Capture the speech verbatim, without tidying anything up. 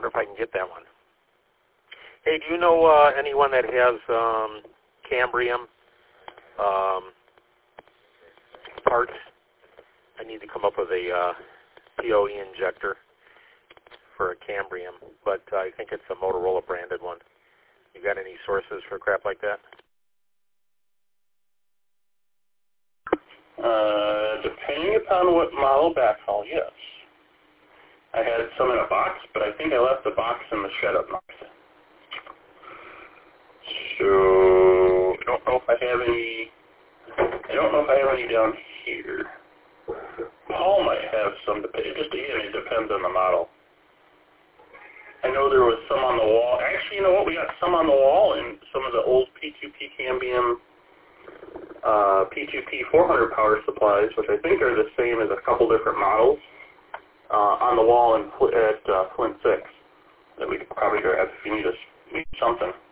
if I can get that one. Hey, do you know uh, anyone that has um, Cambrium um, parts? I need to come up with a uh, P O E injector for a Cambrium, but uh, I think it's a Motorola branded one. You got any sources for crap like that? Uh, depending upon what model backhaul, yes. I had some in a box, but I think I left the box in the shed up north. So, I don't know if I have any, I don't know if I have any down here. Paul might have some, it just, again, it depends on the model. I know there was some on the wall. Actually, you know what, we got some on the wall in some of the old P two P Cambium uh, P two P four hundred power supplies, which I think are the same as a couple different models, uh, on the wall in, at uh, Flint six that we could probably grab if you need, a, need something.